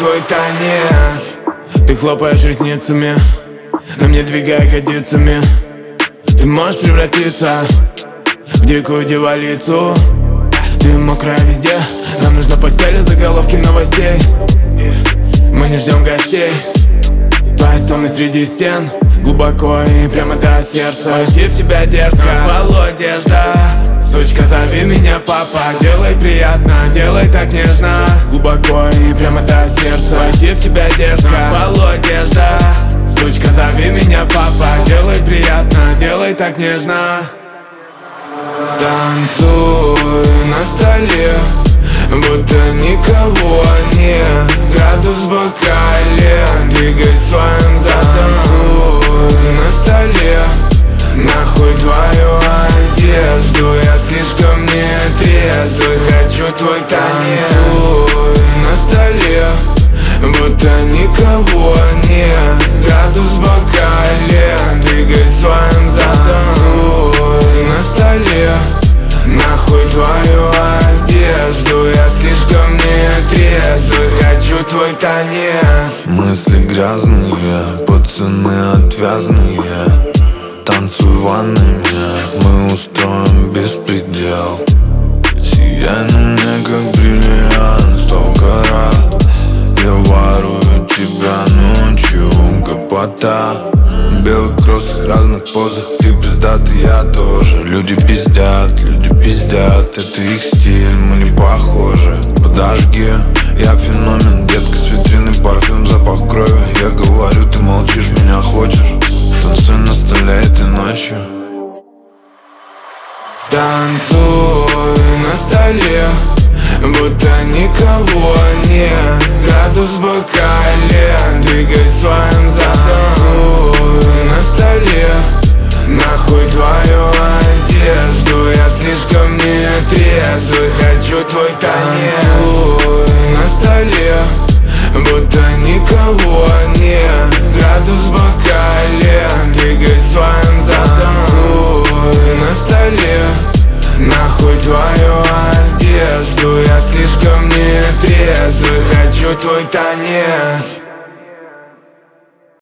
твой танец. Ты хлопаешь ресницами, на мне двигая ягодицами. Ты можешь превратиться в дикую дьяволицу. Ты мокрая везде, нам нужна постель и заголовки новостей. Мы не ждем гостей. Твоя стомность среди стен, глубоко и прямо до сердца. Войти в тебя дерзко, полу одежда. Сучка, зови меня папа, делай приятно, делай так нежно. Глубоко и прямо до сердца. Войти в тебя дерзко, полу одежда. Сучка, зови меня папа, делай приятно, делай так нежно. Танцуй на столе, будто никого нет. Градус в бокале, двигай своим задом. Танцуй на столе, нахуй твою одежду. Я слишком не трезвый, хочу твой танец. Танцуй на столе, будто никого нет. Градус в бокале, двигай своим задом. Танцуй на столе, нахуй твою одежду. Я слишком не трезвый, хочу твой танец. Мысли грязные, пацаны отвязные. Танцуй в ванной мне, мы устроим беспредел. Сияй на мне, как бриллиант, 100 карат. Я ворую тебя ночью, гопота. Белый кросс в разных позах, ты пиздатый, я тоже. Люди пиздят, это их стиль, мы не похожи. Подожги, я феномен, детка с витрины, парфюм, запах крови. Я говорю, ты молчишь, меня хочешь. Танцуй на столе этой ночью. Танцуй на столе, будто никого нет. Градус в бокале, двигай своим задом. Танцуй на столе, нахуй твою одежду. Я слишком не трезвый, хочу твой танец. Танцуй на столе, будто никого нет. Градус в бокале, двигай своим задом. Танцуй на столе, нахуй твою одежду. Я слишком не трезвый, хочу твой танец.